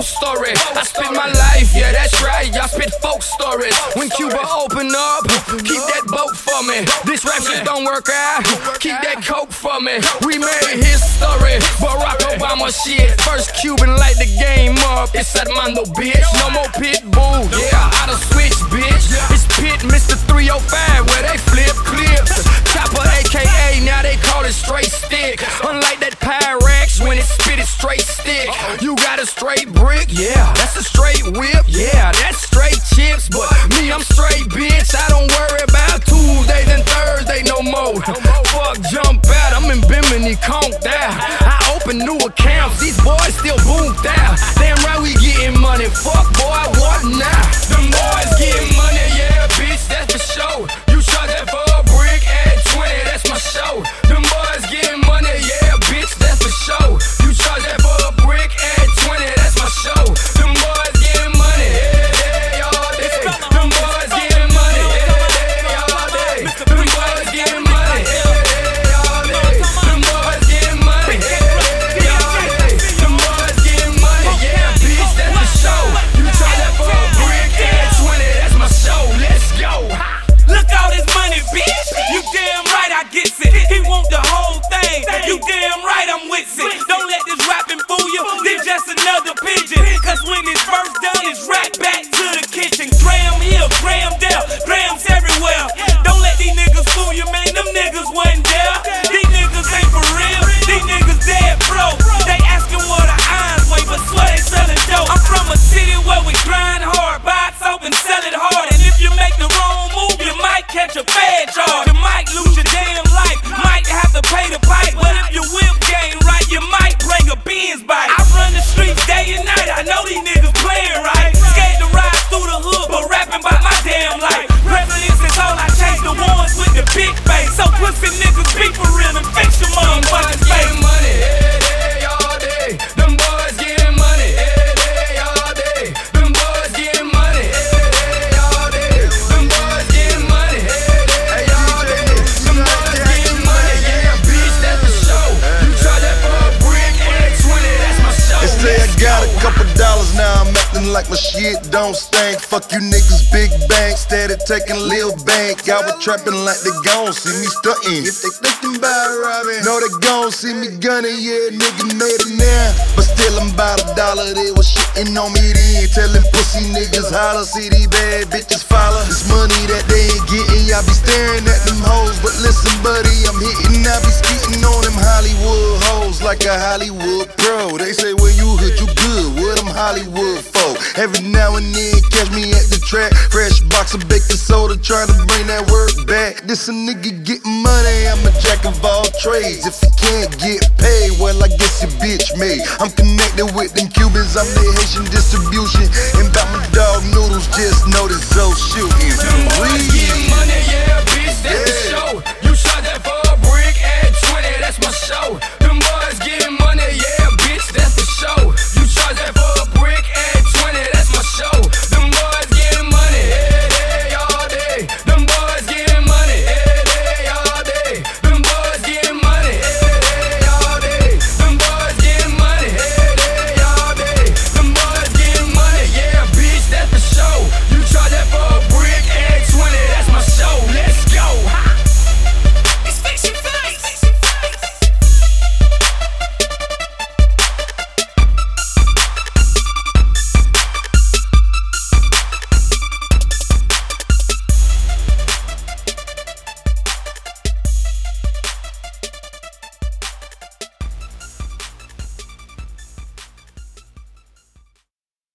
story. I spit my life, yeah, that's right. Y'all spit folk stories. When Cuba open up, keep that boat for me. This rap shit don't work out, keep that coke for me. We made history, Barack Obama shit. First Cuban light the game up. It's Armando, bitch. No more Pitbull, yeah, out of switch, bitch. It's Pit, Mr. 305, where they flip clips. Chopper, AKA, now they call it straight stick. Unlike that Pyrex, when it spit it straight stick. You got a straight brick, yeah, that's a straight whip, yeah, that's straight chips. But me, I'm straight, bitch. I don't worry about Tuesdays and Thursday no more. Fuck, jump out, I'm in Bimini, conked out. I open new accounts, these boys still boomed out. Damn right, we getting money, fuck boy, what now? Them boys getting money, yeah, bitch, that's for sure. You shot that for a brick, add 20, that's my show. Them boys getting money, yeah, bitch, that's for sure. You charge that for a brick, add 20, that's my show. Them boys getting money, yeah, all day. Them boys getting money, yeah, all day. Them boys getting money, yeah, all day. Them boys getting money, yeah, all day. Them boys getting money, yeah, bitch, that's my show. You charge that for a brick, add 20, that's my show. Let's go. Look all this money, bitch. You damn right I gets it. He want the whole thing. You damn right I'm with it. Don't let this rapping fool you. They just another pigeon. Cause when it's first done, it's right back to the kitchen. Graham here, Graham there, Grahams everywhere. Don't let these niggas fool you, man. Them niggas wasn't there. These niggas ain't for real. These niggas dead broke. They asking what our eyes weigh, but swear they selling dope. I'm from a city where we grind hard, buy soap and sell it hard. And if you make the wrong move, you might catch a bad charge. You might lose your damn life, might have to pay the pipe. But if your whip game right, you might bring a Benz bike. I run the streets day and night, I know these niggas playing right. Scared to ride through the hood, but rapping about my damn life. Prevalence is all I chase, the ones with the big face. So pussy niggas be for real and fix your motherfucking face. Money, yeah, all day. Them boys getting money, yeah, all day. Them boys getting money, yeah, all day. Them boys getting money, yeah, all day. Them boys getting money, yeah, bitch, that's the show. You charge that for a brick, add 20, that's my show. They say I got a couple dollars, now I'm acting like my shit don't stink. Fuck you niggas, big bank, steady taking Lil Bank. I was trapping like they gon' see me stuntin'. If they thinking about robbing, no they gon' see me gunning. Yeah, nigga made it now, but still I'm about $1. They was shitting on me then, telling pussy niggas holler. See these bad bitches follow. This money that they ain't getting, y'all be staring at them hoes. But listen, buddy, I'm hitting, I be skeeting on them Hollywood hoes like a Hollywood pro. They say when you hood, you good. What I'm Hollywood for? Every now and then catch me at the track, fresh box of baking soda, trying to bring that work back. This a nigga getting money, I'm a jack of all trades. If you can't get paid, well I guess your bitch made. I'm connected with them Cubans, I'm their Haitian distribution. And about my dog noodles, just know this Zoe shooting. Them boys getting money, yeah, bitch, that's the show. You shot that for a brick, add 20, that's my show.